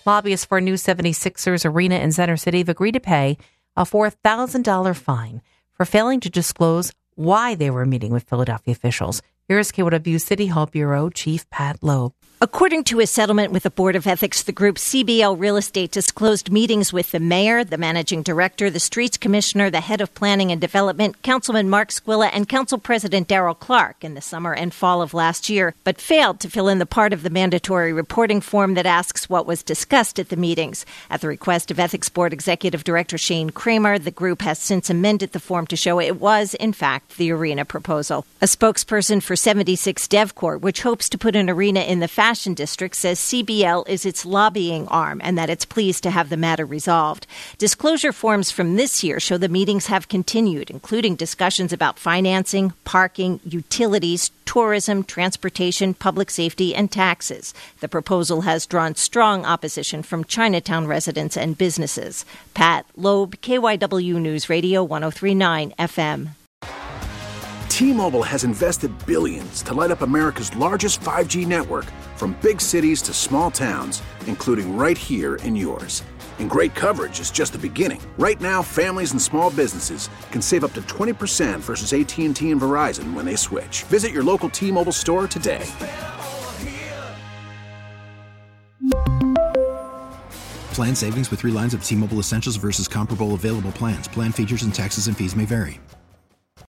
Lobbyists for a new 76ers arena in Center City have agreed to pay a $4,000 fine for failing to disclose why they were meeting with Philadelphia officials. Here's KYW City Hall Bureau Chief Pat Loeb. According to a settlement with the Board of Ethics, the group CBL Real Estate disclosed meetings with the mayor, the managing director, the streets commissioner, the head of planning and development, Councilman Mark Squilla, and Council President Darrell Clark in the summer and fall of last year, but failed to fill in the part of the mandatory reporting form that asks what was discussed at the meetings. At the request of Ethics Board Executive Director Shane Kramer, the group has since amended the form to show it was, in fact, the arena proposal. A spokesperson for 76 DevCorp, which hopes to put an arena in the Fashion District, says CBL is its lobbying arm and that it's pleased to have the matter resolved. Disclosure forms from this year show the meetings have continued, including discussions about financing, parking, utilities, tourism, transportation, public safety, and taxes. The proposal has drawn strong opposition from Chinatown residents and businesses. Pat Loeb, KYW News Radio 103.9 FM. T-Mobile has invested billions to light up America's largest 5G network, from big cities to small towns, including right here in yours. And great coverage is just the beginning. Right now, families and small businesses can save up to 20% versus AT&T and Verizon when they switch. Visit your local T-Mobile store today. Plan savings with 3 lines of T-Mobile Essentials versus comparable available plans. Plan features and taxes and fees may vary.